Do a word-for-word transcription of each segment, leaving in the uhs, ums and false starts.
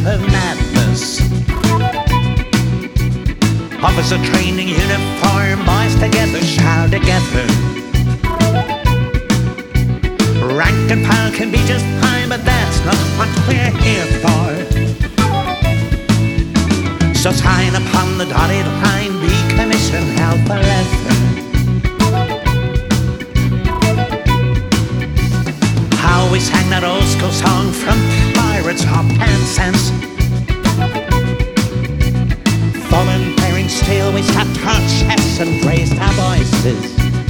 of madness. Officer training uniform, boys together, shout together. Rank and file can be just fine, but that's not what we're here for. So sign upon the dotted line, be commissioned Alpha Leather. How we sang that old school song from Pirates of Penzance. Fallen bearing steel, we sat our chests and raised our voices.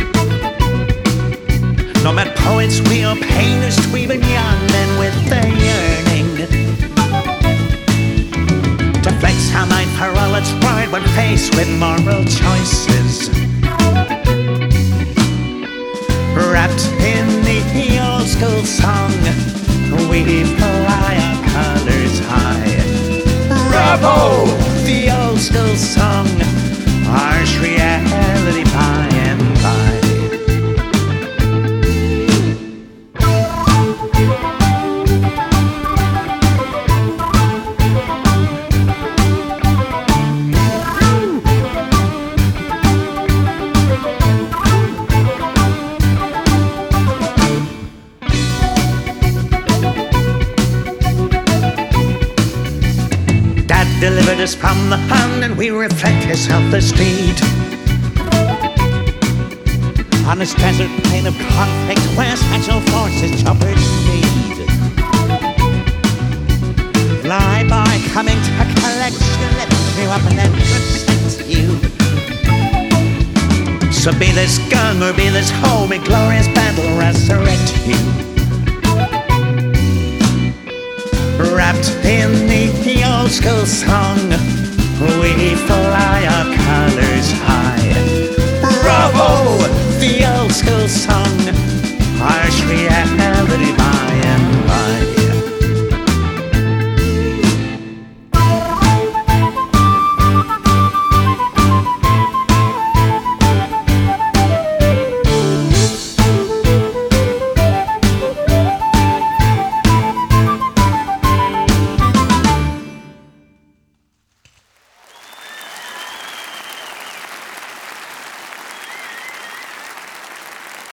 No met poets, we are painters, we've been young men with the yearning to flex our mind for all its pride when faced with moral choices. Wrapped in the old school song, we fly our colors high. Bravo! The old school song, harsh reality by and by. Delivered us from the Hun, and we reflect his helpless deed. On this desert plain of conflict where special forces choppers speed. Fly by coming to collect you, lift you up and then protect you. So be this gun or be this home, in glorious battle resurrect you. Wrapped in the old school song, we fly our colors high. Bravo! The old school song,